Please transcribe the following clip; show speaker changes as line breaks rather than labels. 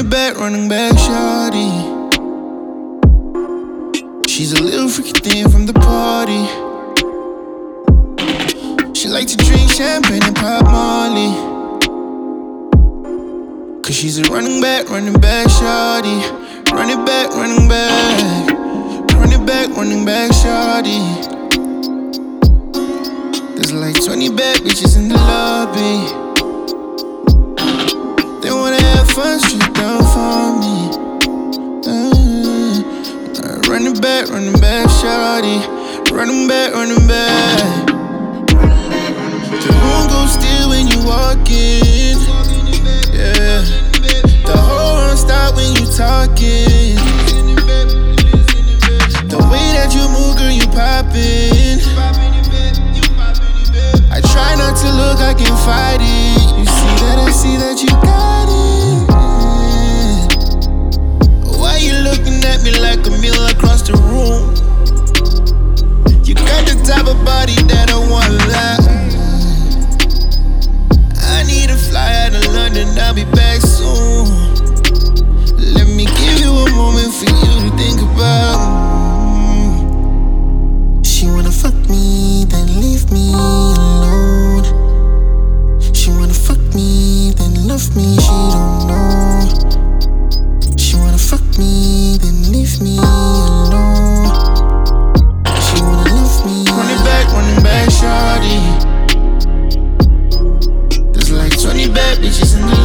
running back, shawty. She's a little freaky thing from the party. She like to drink champagne and pop Molly. Cause she's a running back, shawty. Running back, running back. Running back, shawty. There's like 20 bad bitches in the lobby. They wanna have fun, straight down for me. Running back, shawty. Running back. The room goes still when you walk in. Yeah. The whole room stop when you talking. The way that you move, girl, you poppin'. I try not to look, I can fight it. You see that, I see that you got it. Why you looking at me like a meal across the room? You got the type of body that I wanna lie. I need to fly out of London, I'll be back soon. Let me give you a moment for you to think about. She wanna fuck me, then leave me alone. She wanna fuck me, then love me, she don't know. She wanna fuck me, then leave me alone. She wanna love me. Running back, shawty. There's like 20 bad bitches in the